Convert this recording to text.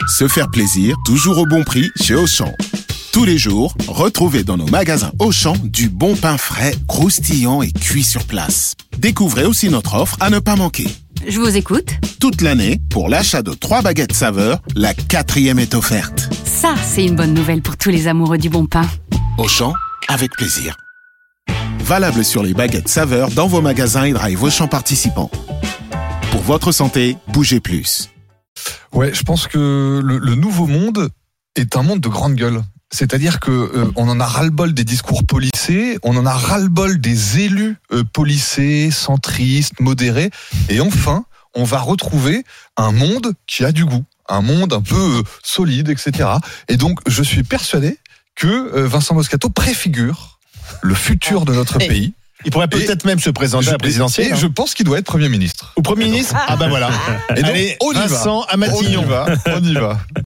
Se faire plaisir, toujours au bon prix chez Auchan. Tous les jours, retrouvez dans nos magasins Auchan du bon pain frais, croustillant et cuit sur place. Découvrez aussi notre offre à ne pas manquer. Je vous écoute. Toute l'année, pour l'achat de 3 baguettes saveur, la 4e est offerte. Ça, c'est une bonne nouvelle pour tous les amoureux du bon pain. Auchan, avec plaisir. Valable sur les baguettes saveur dans vos magasins et drive Auchan participants. Pour votre santé, bougez plus. Ouais, je pense que le nouveau monde est un monde de grande gueule. C'est-à-dire que on en a ras-le-bol des discours policés, on en a ras-le-bol des élus policés, centristes, modérés, et enfin, on va retrouver un monde qui a du goût, un monde un peu solide, etc. Et donc, je suis persuadé que Vincent Moscato préfigure le futur de notre pays. Il pourrait peut-être même se présenter à la présidentielle. Et je pense qu'il doit être Premier ministre. Ou Premier ministre. Ah bah voilà. Et donc, allez, on y va. Vincent à Matignon. On y va.